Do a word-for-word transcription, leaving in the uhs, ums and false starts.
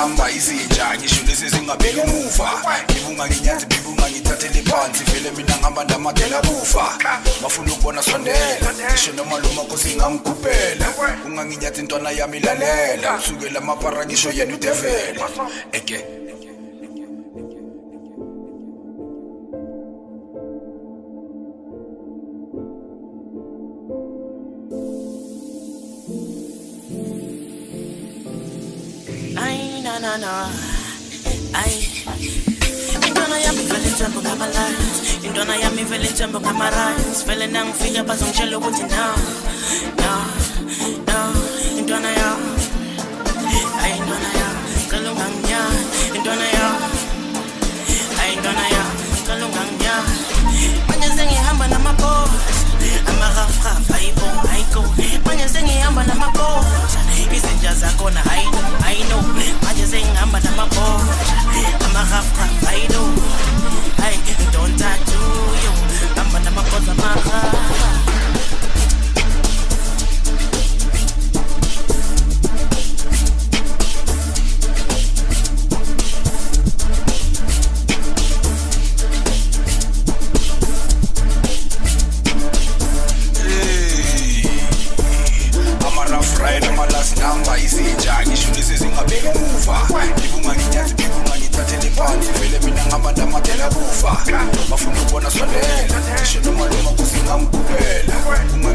namba izinja ngisho lezi zingabheki umuva ngibunga nginyathi ngibunga ngithathele phansi vele mina ngihamba ndamadela kufa bafuna ukubona sondela ngisho noma lo makhosi ngangikupela unganginyathi intwana yami lalela usukela amapara ngisho yena udevele eke Na na na, ay. Intwana yami vele njembo ngama lines, intwana yami vele njembo ngama rhymes, vele nangifika bazongitshela ukuthi no, no, no. Intwana yami, ay intwana yami, cela unganginyani. Intwana yami, ay intwana yami, cela unganginyani. Manje sengihamba namabhodla, ama-raf-raf, ayibo, ayiko. Manje sengihamba namabhodla, izinja zakhona, I know, I know. Manje sengihamba namabhodla, ama-raf-raf, I know. Ay, don't tattoo you, hamba namabhodla, ama-raf-raf. namba izinja ngisho lezi zingabheki umuva ngibunga nginyathi ngibunga ngithathele phansi vele mina ngihamba ndamadela kufa bafuna ukubona sondela ngisho noma lo makhosi ngangikupela